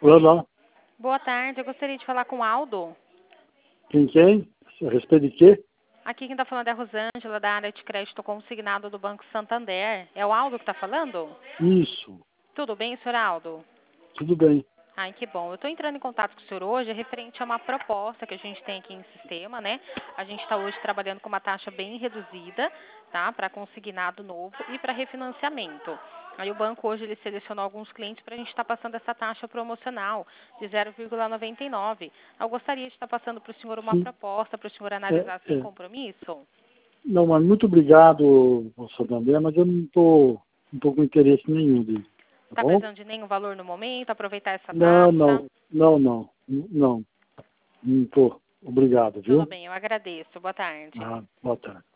Olá. Boa tarde, eu gostaria de falar com o Aldo. Quem? A respeito de quê? Aqui quem está falando é a Rosângela, da área de crédito consignado do Banco Santander. É o Aldo que está falando? Isso. Tudo bem, senhor Aldo? Tudo bem. Ai, que bom. Eu estou entrando em contato com o senhor hoje referente a uma proposta que a gente tem aqui em sistema, né? A gente está hoje trabalhando com uma taxa bem reduzida, tá? Para consignado novo e para refinanciamento. Aí o banco hoje ele selecionou alguns clientes para a gente estar passando essa taxa promocional de 0,99. Eu gostaria de estar passando para o senhor uma Sim. proposta para o senhor analisar sem É. compromisso. Não, mas muito obrigado, professor André, mas eu não tô com interesse nenhum disso. Tá Está bom? precisando de nenhum valor no momento? Aproveitar essa Não, taxa? não, não, não. Não tô. Obrigado, Tudo viu? bem, eu agradeço. Boa tarde. Boa tarde.